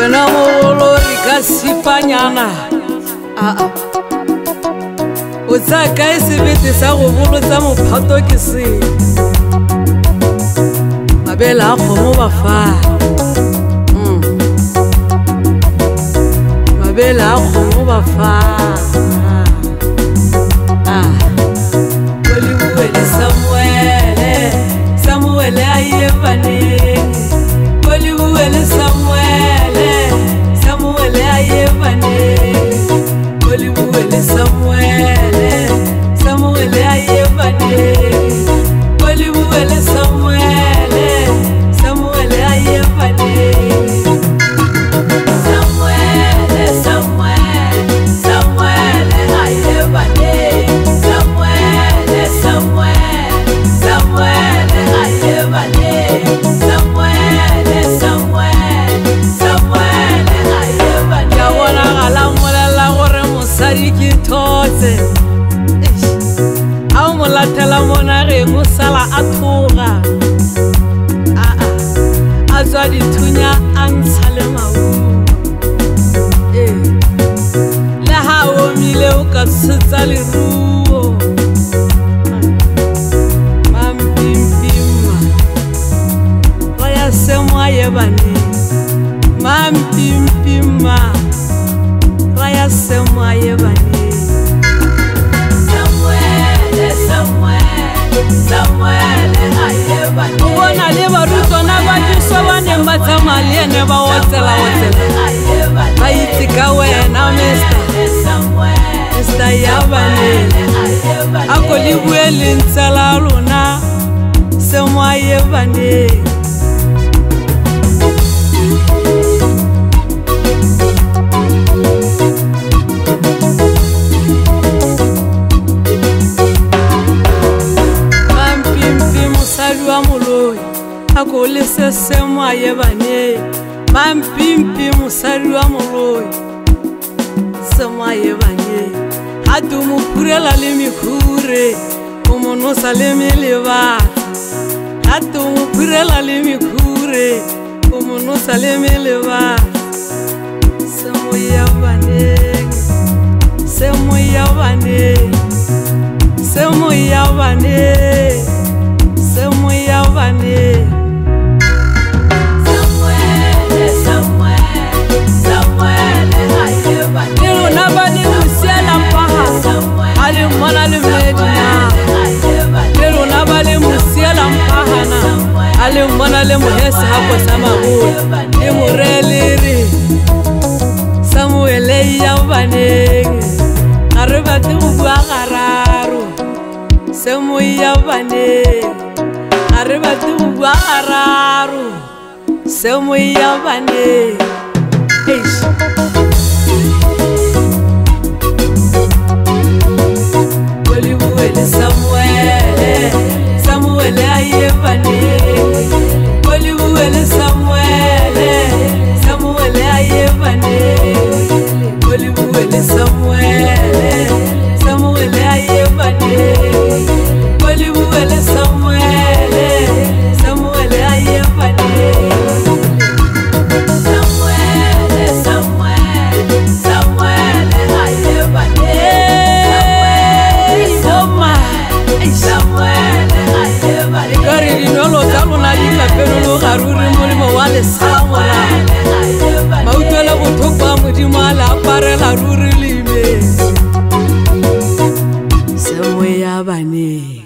wena mogolori ka sipanyana o tsaka e sebete sa go bolotsa mophato ke se mabele a kgomo ba fa mabele a kgomo ba fa Bolibouele Samuele aye baneng Bolibouele Samuele aye baneng Bolibouele Samuele aye baneng Bolibouele Samuele aye baneng Latela mona re musala a thoga a tswa dithunya a ntshale mau le ha o mile o ka tsetsa le ruo mampimpima wa ya semwa ye bane mampimpima wa ya semwa ye bane Bona le barutwana ba diso ba ne matsamali ene ba otsela ba itse ka wena Mr. Yabane a ko le buele ntsala lona semwa Yabane Ako le se semwa Yabane mampimpi musari wa moloi semwa Yabane hatu mupurela le mikhure o monosa le meleba hatu mupurela le mikhure o monosa le meleba semwa Yabane semwa Yabane semwa Yabane semwa Yabane Ale mona le mohesi hapo samago e morelere Samuele Yabane are batho bua gararo Samuele Yabane are batho bua gararo Samuele Yabane Bolibouele Samuele aye bane Bolibouele Samuele aye bane Bolibouele Samuele aye bane Bolibouele Samuele aye bane Mautela bothokwa modimo a la aparela ruri lime Semwa Yabane